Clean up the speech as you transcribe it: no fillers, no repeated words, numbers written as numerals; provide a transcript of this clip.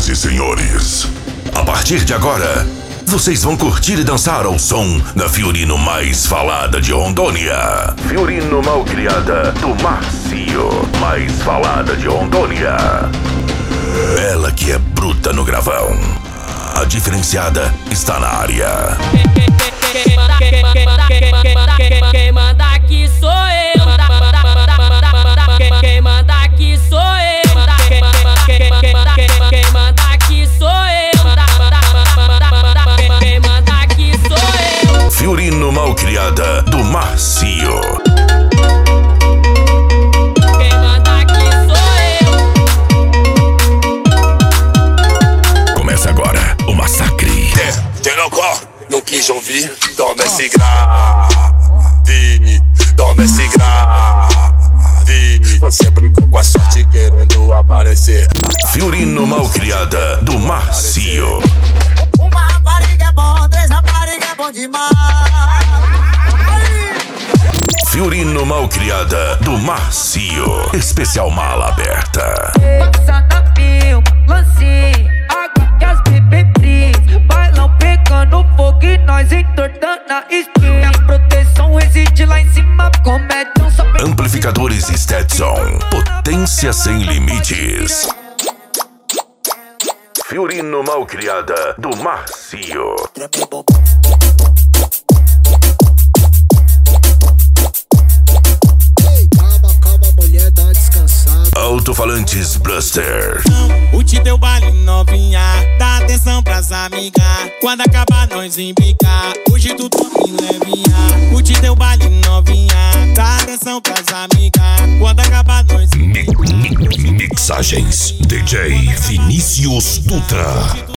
e senhores, a partir de agora, vocês vão curtir e dançar ao som da Fiorino mais falada de Rondônia. Fiorino Malcriada do Marcio, mais falada de Rondônia. Ela que é bruta no gravão. A diferenciada está na área. Quem manda aqui sou eu. Quem manda aqui sou eu. Quem manda aqui sou eu. Quem manda aqui sou eu. Fiorino Malcriada do Marcio. Quem manda aqui sou eu. Começa agora o massacre. Não quis ouvir, toma esse grave. Toma esse grave. Você brincou com a sorte querendo aparecer. Fiorino Malcriada do Marcio. Uma rapariga é bom, 3 rapariga é bom demais. Fiorino Malcriada do Marcio. Especial mala aberta. Passa na pio, lance, água que as bebê frio. Bailão pegando fogo e nós entortando a esquina. Proteção reside lá em cima, comédia só Amplificadores Stetson. Potência sem limites. Fiorino Malcriada do Marcio. Calma, mulher, dá uma descansada. Alto-falantes Blaster. O te deu baile novinha, dá atenção pras amigas. Quando acabar nós implicar, hoje tu toma em levinha. O te deu baile novinha, dá atenção pras amigas. Quando acabar nós Mixagens DJ Vinícius Dutra.